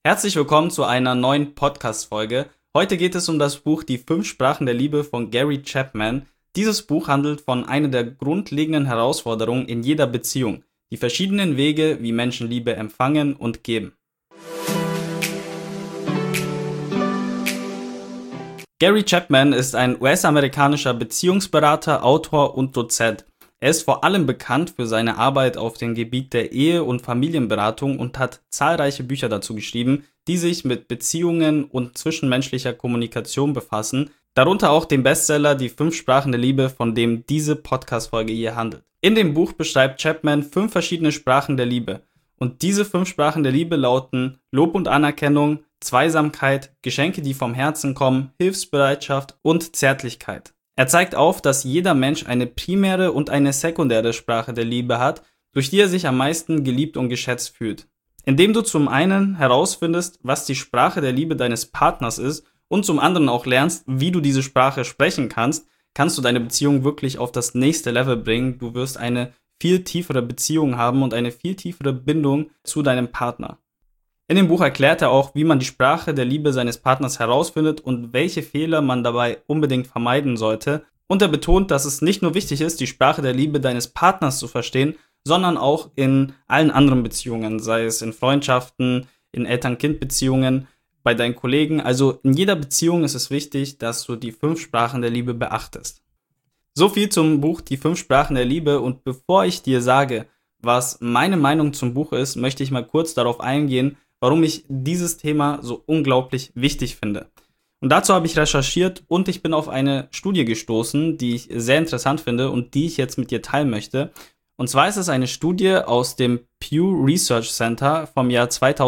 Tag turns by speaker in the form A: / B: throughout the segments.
A: Herzlich willkommen zu einer neuen Podcast-Folge. Heute geht es um das Buch Die 5 Sprachen der Liebe von Gary Chapman. Dieses Buch handelt von einer der grundlegenden Herausforderungen in jeder Beziehung, die verschiedenen Wege, wie Menschen Liebe empfangen und geben. Gary Chapman ist ein US-amerikanischer Beziehungsberater, Autor und Dozent. Er ist vor allem bekannt für seine Arbeit auf dem Gebiet der Ehe- und Familienberatung und hat zahlreiche Bücher dazu geschrieben, die sich mit Beziehungen und zwischenmenschlicher Kommunikation befassen, darunter auch den Bestseller Die 5 Sprachen der Liebe, von dem diese Podcast-Folge hier handelt. In dem Buch beschreibt Chapman 5 verschiedene Sprachen der Liebe. Und diese 5 Sprachen der Liebe lauten Lob und Anerkennung, Zweisamkeit, Geschenke, die vom Herzen kommen, Hilfsbereitschaft und Zärtlichkeit. Er zeigt auf, dass jeder Mensch eine primäre und eine sekundäre Sprache der Liebe hat, durch die er sich am meisten geliebt und geschätzt fühlt. Indem du zum einen herausfindest, was die Sprache der Liebe deines Partners ist und zum anderen auch lernst, wie du diese Sprache sprechen kannst, kannst du deine Beziehung wirklich auf das nächste Level bringen. Du wirst eine viel tiefere Beziehung haben und eine viel tiefere Bindung zu deinem Partner. In dem Buch erklärt er auch, wie man die Sprache der Liebe seines Partners herausfindet und welche Fehler man dabei unbedingt vermeiden sollte. Und er betont, dass es nicht nur wichtig ist, die Sprache der Liebe deines Partners zu verstehen, sondern auch in allen anderen Beziehungen, sei es in Freundschaften, in Eltern-Kind-Beziehungen, bei deinen Kollegen. Also in jeder Beziehung ist es wichtig, dass du die 5 Sprachen der Liebe beachtest. So viel zum Buch Die 5 Sprachen der Liebe, und bevor ich dir sage, was meine Meinung zum Buch ist, möchte ich mal kurz darauf eingehen, warum ich dieses Thema so unglaublich wichtig finde. Und dazu habe ich recherchiert und ich bin auf eine Studie gestoßen, die ich sehr interessant finde und die ich jetzt mit dir teilen möchte. Und zwar ist es eine Studie aus dem Pew Research Center vom Jahr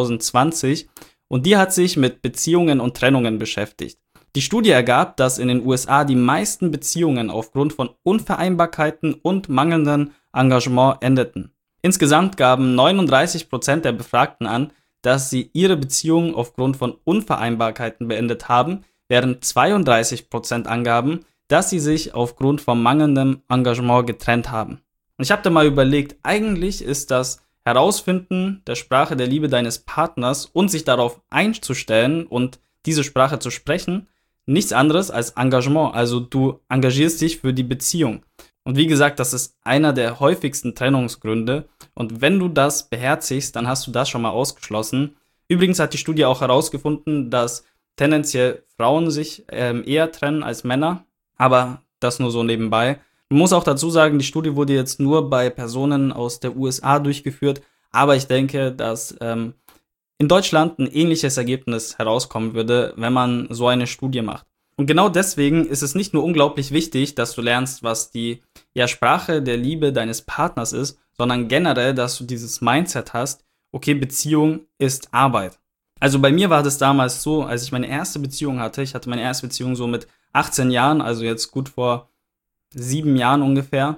A: 2020 und die hat sich mit Beziehungen und Trennungen beschäftigt. Die Studie ergab, dass in den USA die meisten Beziehungen aufgrund von Unvereinbarkeiten und mangelndem Engagement endeten. Insgesamt gaben 39% der Befragten an, dass sie ihre Beziehung aufgrund von Unvereinbarkeiten beendet haben, während 32% angaben, dass sie sich aufgrund von mangelndem Engagement getrennt haben. Und ich habe da mal überlegt, eigentlich ist das Herausfinden der Sprache der Liebe deines Partners und sich darauf einzustellen und diese Sprache zu sprechen, nichts anderes als Engagement. Also du engagierst dich für die Beziehung. Und wie gesagt, das ist einer der häufigsten Trennungsgründe. Und wenn du das beherzigst, dann hast du das schon mal ausgeschlossen. Übrigens hat die Studie auch herausgefunden, dass tendenziell Frauen sich eher trennen als Männer. Aber das nur so nebenbei. Man muss auch dazu sagen, die Studie wurde jetzt nur bei Personen aus der USA durchgeführt. Aber ich denke, dass in Deutschland ein ähnliches Ergebnis herauskommen würde, wenn man so eine Studie macht. Und genau deswegen ist es nicht nur unglaublich wichtig, dass du lernst, was die Sprache der Liebe deines Partners ist, sondern generell, dass du dieses Mindset hast, okay, Beziehung ist Arbeit. Also bei mir war das damals so, als ich meine erste Beziehung hatte, ich hatte meine erste Beziehung so mit 18 Jahren, also jetzt gut vor 7 Jahren ungefähr.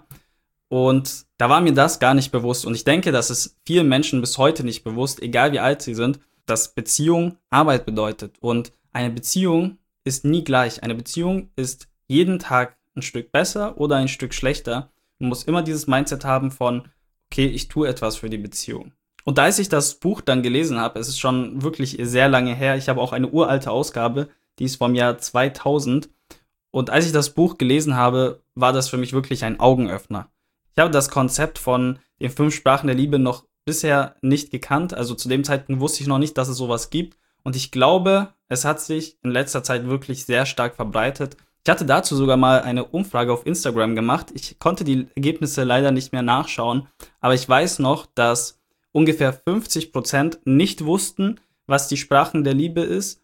A: Und da war mir das gar nicht bewusst. Und ich denke, das ist vielen Menschen bis heute nicht bewusst, egal wie alt sie sind, dass Beziehung Arbeit bedeutet. Und eine Beziehung ist nie gleich. Eine Beziehung ist jeden Tag ein Stück besser oder ein Stück schlechter. Man muss immer dieses Mindset haben von, okay, ich tue etwas für die Beziehung. Und als ich das Buch dann gelesen habe, es ist schon wirklich sehr lange her, ich habe auch eine uralte Ausgabe, die ist vom Jahr 2000. Und als ich das Buch gelesen habe, war das für mich wirklich ein Augenöffner. Ich habe das Konzept von den 5 Sprachen der Liebe noch bisher nicht gekannt. Also zu dem Zeitpunkt wusste ich noch nicht, dass es sowas gibt. Und ich glaube, es hat sich in letzter Zeit wirklich sehr stark verbreitet. Ich hatte dazu sogar mal eine Umfrage auf Instagram gemacht. Ich konnte die Ergebnisse leider nicht mehr nachschauen. Aber ich weiß noch, dass ungefähr 50% nicht wussten, was die Sprachen der Liebe ist.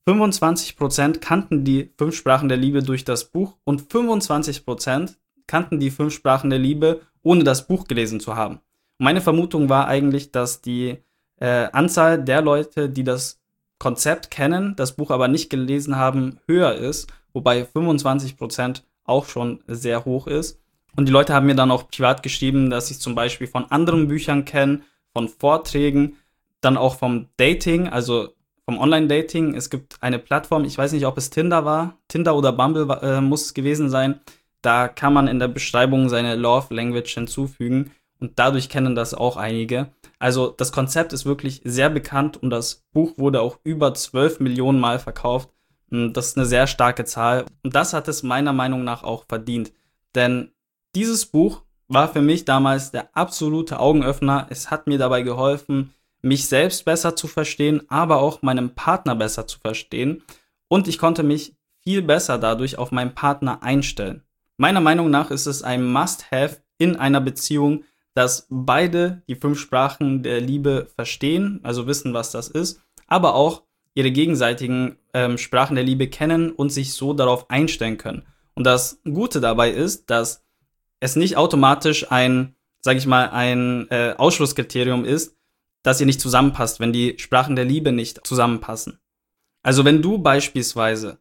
A: 25% kannten die 5 Sprachen der Liebe durch das Buch und 25% kannten die 5 Sprachen der Liebe, ohne das Buch gelesen zu haben. Und meine Vermutung war eigentlich, dass die Anzahl der Leute, die das Konzept kennen, das Buch aber nicht gelesen haben, höher ist, wobei 25% auch schon sehr hoch ist. Und die Leute haben mir dann auch privat geschrieben, dass sie es zum Beispiel von anderen Büchern kennen, von Vorträgen, dann auch vom Dating, also vom Online-Dating. Es gibt eine Plattform, ich weiß nicht, ob es Tinder war, Tinder oder Bumble muss es gewesen sein. Da kann man in der Beschreibung seine Love Language hinzufügen und dadurch kennen das auch einige. Also das Konzept ist wirklich sehr bekannt und das Buch wurde auch über 12 Millionen Mal verkauft. Das ist eine sehr starke Zahl und das hat es meiner Meinung nach auch verdient. Denn dieses Buch war für mich damals der absolute Augenöffner. Es hat mir dabei geholfen, mich selbst besser zu verstehen, aber auch meinen Partner besser zu verstehen. Und ich konnte mich viel besser dadurch auf meinen Partner einstellen. Meiner Meinung nach ist es ein Must-Have in einer Beziehung, dass beide die 5 Sprachen der Liebe verstehen, also wissen, was das ist, aber auch ihre gegenseitigen Sprachen der Liebe kennen und sich so darauf einstellen können. Und das Gute dabei ist, dass es nicht automatisch ein Ausschlusskriterium ist, dass ihr nicht zusammenpasst, wenn die Sprachen der Liebe nicht zusammenpassen. Also wenn du beispielsweise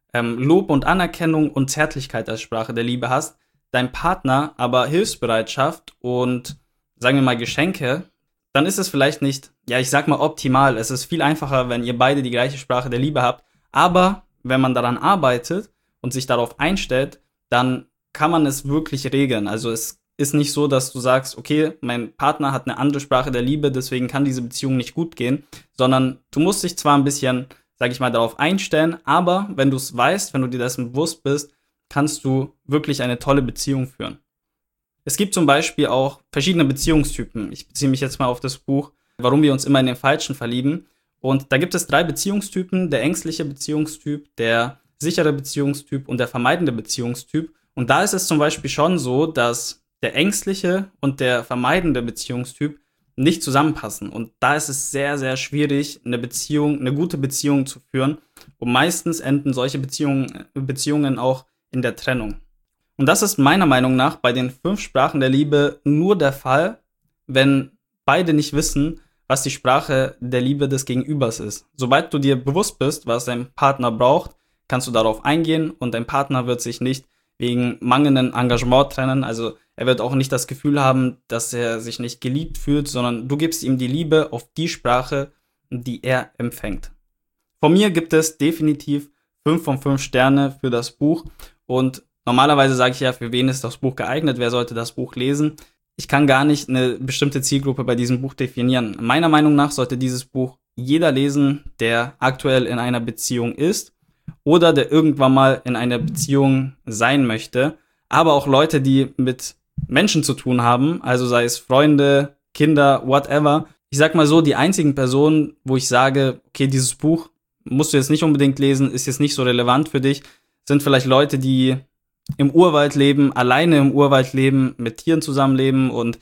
A: Lob und Anerkennung und Zärtlichkeit als Sprache der Liebe hast, dein Partner aber Hilfsbereitschaft und, sagen wir mal, Geschenke, dann ist es vielleicht nicht, optimal. Es ist viel einfacher, wenn ihr beide die gleiche Sprache der Liebe habt. Aber wenn man daran arbeitet und sich darauf einstellt, dann kann man es wirklich regeln. Also es ist nicht so, dass du sagst, okay, mein Partner hat eine andere Sprache der Liebe, deswegen kann diese Beziehung nicht gut gehen, sondern du musst dich zwar ein bisschen, darauf einstellen, aber wenn du es weißt, wenn du dir dessen bewusst bist, kannst du wirklich eine tolle Beziehung führen. Es gibt zum Beispiel auch verschiedene Beziehungstypen. Ich beziehe mich jetzt mal auf das Buch, warum wir uns immer in den Falschen verlieben. Und da gibt es 3 Beziehungstypen: der ängstliche Beziehungstyp, der sichere Beziehungstyp und der vermeidende Beziehungstyp. Und da ist es zum Beispiel schon so, dass der ängstliche und der vermeidende Beziehungstyp nicht zusammenpassen. Und da ist es sehr, sehr schwierig, eine gute Beziehung zu führen. Und meistens enden solche Beziehungen auch in der Trennung. Und das ist meiner Meinung nach bei den 5 Sprachen der Liebe nur der Fall, wenn beide nicht wissen, was die Sprache der Liebe des Gegenübers ist. Sobald du dir bewusst bist, was dein Partner braucht, kannst du darauf eingehen und dein Partner wird sich nicht wegen mangelndem Engagement trennen. Also er wird auch nicht das Gefühl haben, dass er sich nicht geliebt fühlt, sondern du gibst ihm die Liebe auf die Sprache, die er empfängt. Von mir gibt es definitiv 5 von 5 Sterne für das Buch und normalerweise sage ich ja, für wen ist das Buch geeignet, wer sollte das Buch lesen. Ich kann gar nicht eine bestimmte Zielgruppe bei diesem Buch definieren. Meiner Meinung nach sollte dieses Buch jeder lesen, der aktuell in einer Beziehung ist oder der irgendwann mal in einer Beziehung sein möchte, aber auch Leute, die mit Menschen zu tun haben, also sei es Freunde, Kinder, whatever. Ich sag mal so, die einzigen Personen, wo ich sage, okay, dieses Buch musst du jetzt nicht unbedingt lesen, ist jetzt nicht so relevant für dich, sind vielleicht Leute, die im Urwald leben, alleine im Urwald leben, mit Tieren zusammenleben und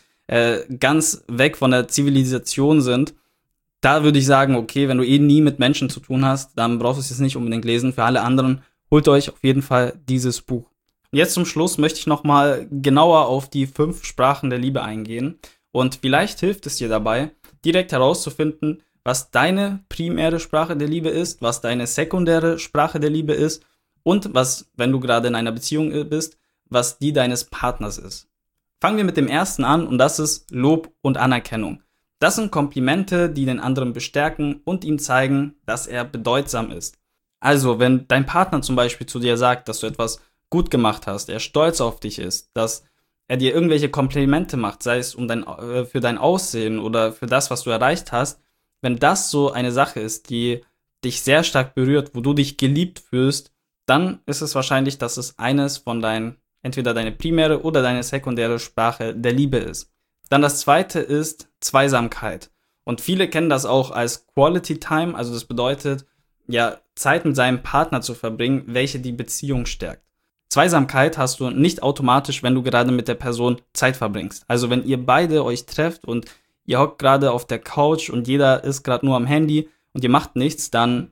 A: ganz weg von der Zivilisation sind. Da würde ich sagen, okay, wenn du nie mit Menschen zu tun hast, dann brauchst du es jetzt nicht unbedingt lesen. Für alle anderen, holt euch auf jeden Fall dieses Buch. Und jetzt zum Schluss möchte ich nochmal genauer auf die 5 Sprachen der Liebe eingehen. Und vielleicht hilft es dir dabei, direkt herauszufinden, was deine primäre Sprache der Liebe ist, was deine sekundäre Sprache der Liebe ist und was, wenn du gerade in einer Beziehung bist, was die deines Partners ist. Fangen wir mit dem ersten an und das ist Lob und Anerkennung. Das sind Komplimente, die den anderen bestärken und ihm zeigen, dass er bedeutsam ist. Also, wenn dein Partner zum Beispiel zu dir sagt, dass du etwas gut gemacht hast, er stolz auf dich ist, dass er dir irgendwelche Komplimente macht, sei es für dein Aussehen oder für das, was du erreicht hast, wenn das so eine Sache ist, die dich sehr stark berührt, wo du dich geliebt fühlst, dann ist es wahrscheinlich, dass es eines von entweder deine primäre oder deine sekundäre Sprache der Liebe ist. Dann das zweite ist Zweisamkeit. Und viele kennen das auch als Quality Time, also das bedeutet, ja, Zeit mit seinem Partner zu verbringen, welche die Beziehung stärkt. Zweisamkeit hast du nicht automatisch, wenn du gerade mit der Person Zeit verbringst. Also wenn ihr beide euch trefft und ihr hockt gerade auf der Couch und jeder ist gerade nur am Handy und ihr macht nichts, dann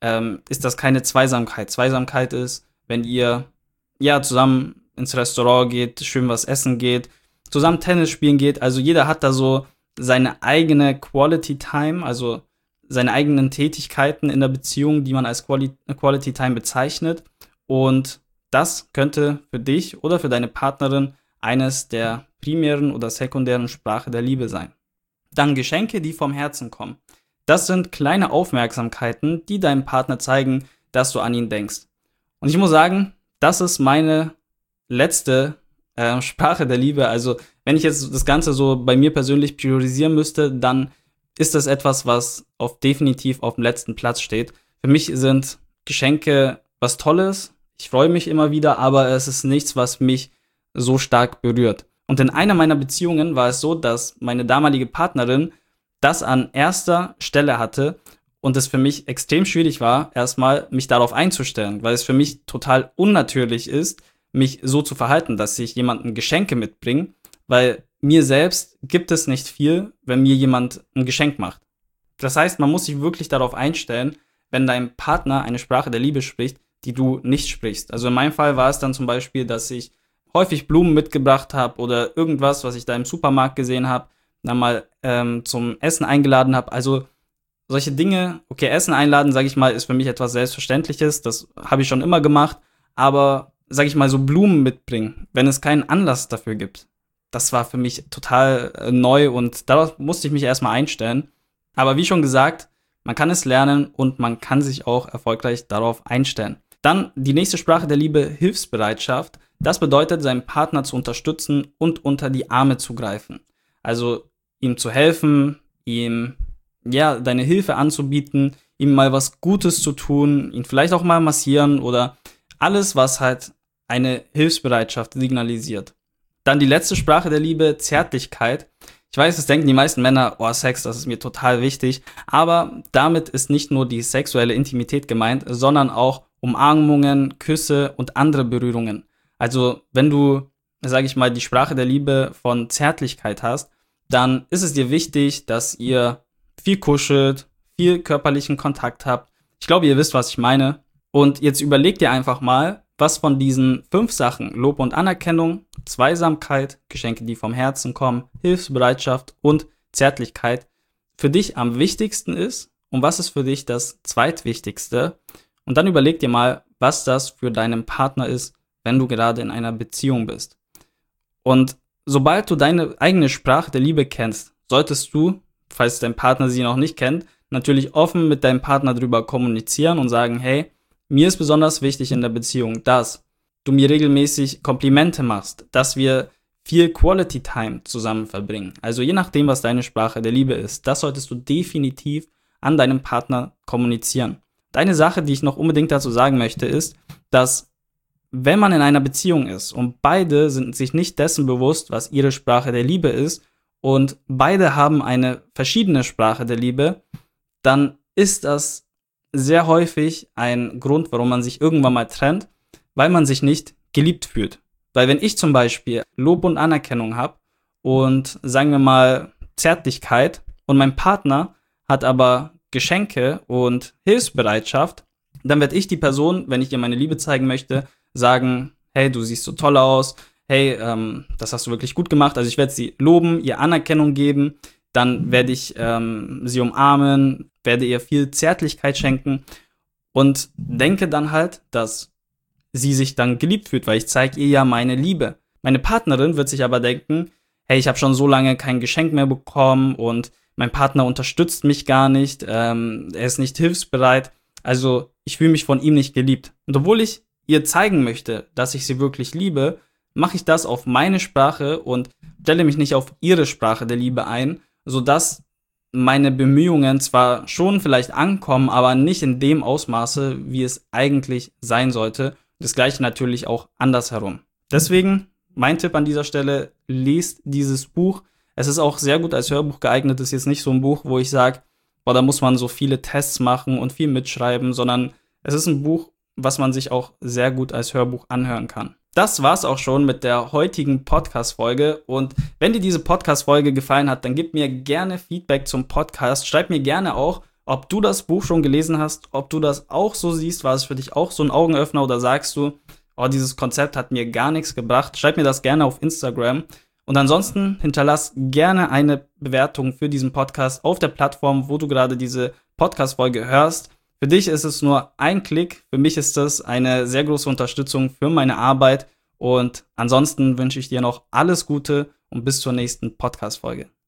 A: ist das keine Zweisamkeit. Zweisamkeit ist, wenn ihr zusammen ins Restaurant geht, schön was essen geht, zusammen Tennis spielen geht. Also jeder hat da so seine eigene Quality Time, also seine eigenen Tätigkeiten in der Beziehung, die man als Quality Time bezeichnet. Und das könnte für dich oder für deine Partnerin eines der primären oder sekundären Sprache der Liebe sein. Dann Geschenke, die vom Herzen kommen. Das sind kleine Aufmerksamkeiten, die deinem Partner zeigen, dass du an ihn denkst. Und ich muss sagen, das ist meine letzte Sprache der Liebe, also wenn ich jetzt das Ganze so bei mir persönlich priorisieren müsste, dann ist das etwas, was definitiv auf dem letzten Platz steht. Für mich sind Geschenke was Tolles. Ich freue mich immer wieder, aber es ist nichts, was mich so stark berührt. Und in einer meiner Beziehungen war es so, dass meine damalige Partnerin das an erster Stelle hatte und es für mich extrem schwierig war, erstmal mich darauf einzustellen, weil es für mich total unnatürlich ist, mich so zu verhalten, dass ich jemandem Geschenke mitbringe, weil mir selbst gibt es nicht viel, wenn mir jemand ein Geschenk macht. Das heißt, man muss sich wirklich darauf einstellen, wenn dein Partner eine Sprache der Liebe spricht, die du nicht sprichst. Also in meinem Fall war es dann zum Beispiel, dass ich häufig Blumen mitgebracht habe oder irgendwas, was ich da im Supermarkt gesehen habe, dann mal zum Essen eingeladen habe. Also solche Dinge, okay, Essen einladen, sage ich mal, ist für mich etwas Selbstverständliches. Das habe ich schon immer gemacht. Aber, sage ich mal, so Blumen mitbringen, wenn es keinen Anlass dafür gibt, das war für mich total neu und darauf musste ich mich erstmal einstellen. Aber wie schon gesagt, man kann es lernen und man kann sich auch erfolgreich darauf einstellen. Dann die nächste Sprache der Liebe, Hilfsbereitschaft. Das bedeutet, seinen Partner zu unterstützen und unter die Arme zu greifen. Also ihm zu helfen, ihm deine Hilfe anzubieten, ihm mal was Gutes zu tun, ihn vielleicht auch mal massieren oder alles, was halt eine Hilfsbereitschaft signalisiert. Dann die letzte Sprache der Liebe, Zärtlichkeit. Ich weiß, es denken die meisten Männer, oh, Sex, das ist mir total wichtig. Aber damit ist nicht nur die sexuelle Intimität gemeint, sondern auch Umarmungen, Küsse und andere Berührungen. Also wenn du, sage ich mal, die Sprache der Liebe von Zärtlichkeit hast, dann ist es dir wichtig, dass ihr viel kuschelt, viel körperlichen Kontakt habt. Ich glaube, ihr wisst, was ich meine. Und jetzt überlegt ihr einfach mal, was von diesen 5 Sachen, Lob und Anerkennung, Zweisamkeit, Geschenke, die vom Herzen kommen, Hilfsbereitschaft und Zärtlichkeit, für dich am wichtigsten ist und was ist für dich das zweitwichtigste. Und dann überleg dir mal, was das für deinen Partner ist, wenn du gerade in einer Beziehung bist. Und sobald du deine eigene Sprache der Liebe kennst, solltest du, falls dein Partner sie noch nicht kennt, natürlich offen mit deinem Partner drüber kommunizieren und sagen, hey, mir ist besonders wichtig in der Beziehung, dass du mir regelmäßig Komplimente machst, dass wir viel Quality Time zusammen verbringen. Also je nachdem, was deine Sprache der Liebe ist, das solltest du definitiv an deinem Partner kommunizieren. Und eine Sache, die ich noch unbedingt dazu sagen möchte, ist, dass wenn man in einer Beziehung ist und beide sind sich nicht dessen bewusst, was ihre Sprache der Liebe ist und beide haben eine verschiedene Sprache der Liebe, dann ist das sehr häufig ein Grund, warum man sich irgendwann mal trennt, weil man sich nicht geliebt fühlt. Weil wenn ich zum Beispiel Lob und Anerkennung habe und sagen wir mal Zärtlichkeit und mein Partner hat aber Geschenke und Hilfsbereitschaft, dann werde ich die Person, wenn ich ihr meine Liebe zeigen möchte, sagen, hey, du siehst so toll aus, hey, das hast du wirklich gut gemacht. Also ich werde sie loben, ihr Anerkennung geben, dann werde ich sie umarmen, werde ihr viel Zärtlichkeit schenken und denke dann halt, dass sie sich dann geliebt fühlt, weil ich zeige ihr ja meine Liebe. Meine Partnerin wird sich aber denken, hey, ich habe schon so lange kein Geschenk mehr bekommen und mein Partner unterstützt mich gar nicht, er ist nicht hilfsbereit, also ich fühle mich von ihm nicht geliebt. Und obwohl ich ihr zeigen möchte, dass ich sie wirklich liebe, mache ich das auf meine Sprache und stelle mich nicht auf ihre Sprache der Liebe ein, sodass meine Bemühungen zwar schon vielleicht ankommen, aber nicht in dem Ausmaße, wie es eigentlich sein sollte. Das gleiche natürlich auch andersherum. Deswegen mein Tipp an dieser Stelle, lest dieses Buch. Es ist auch sehr gut als Hörbuch geeignet. Es ist jetzt nicht so ein Buch, wo ich sage, boah, da muss man so viele Tests machen und viel mitschreiben, sondern es ist ein Buch, was man sich auch sehr gut als Hörbuch anhören kann. Das war's auch schon mit der heutigen Podcast-Folge. Und wenn dir diese Podcast-Folge gefallen hat, dann gib mir gerne Feedback zum Podcast. Schreib mir gerne auch, ob du das Buch schon gelesen hast, ob du das auch so siehst. War es für dich auch so ein Augenöffner oder sagst du, oh, dieses Konzept hat mir gar nichts gebracht? Schreib mir das gerne auf Instagram. Und ansonsten hinterlass gerne eine Bewertung für diesen Podcast auf der Plattform, wo du gerade diese Podcast-Folge hörst. Für dich ist es nur ein Klick, für mich ist das eine sehr große Unterstützung für meine Arbeit und ansonsten wünsche ich dir noch alles Gute und bis zur nächsten Podcast-Folge.